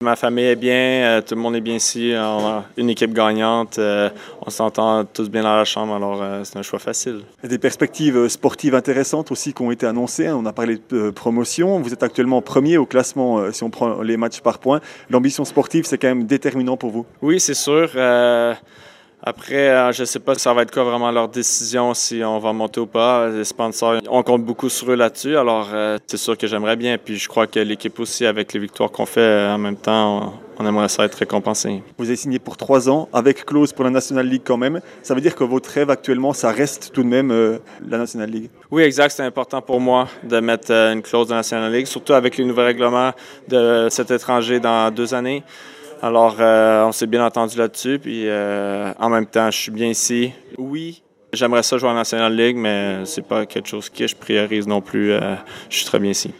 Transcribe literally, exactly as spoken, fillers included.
Ma famille est bien, euh, tout le monde est bien ici. On a une équipe gagnante, euh, on s'entend tous bien dans la chambre, alors euh, c'est un choix facile. Il y a des perspectives sportives intéressantes aussi qui ont été annoncées. On a parlé de euh, promotion. Vous êtes actuellement premier au classement euh, si on prend les matchs par points. L'ambition sportive, c'est quand même déterminant pour vous. Oui, c'est sûr. Euh, Après, euh, je ne sais pas si ça va être quoi vraiment leur décision, si on va monter ou pas. Les sponsors, on compte beaucoup sur eux là-dessus, alors euh, c'est sûr que j'aimerais bien. Puis je crois que l'équipe aussi, avec les victoires qu'on fait euh, en même temps, on, on aimerait ça être récompensé. Vous avez signé pour trois ans, avec clause pour la National League quand même. Ça veut dire que votre rêve actuellement, ça reste tout de même euh, la National League. Oui, exact. C'est important pour moi de mettre euh, une clause dans la National League, surtout avec les nouveaux règlements de cet étranger dans deux années. Alors, euh, on s'est bien entendu là-dessus, puis euh, en même temps, je suis bien ici. Oui, j'aimerais ça jouer en National League, mais c'est pas quelque chose que je priorise non plus. Euh, je suis très bien ici.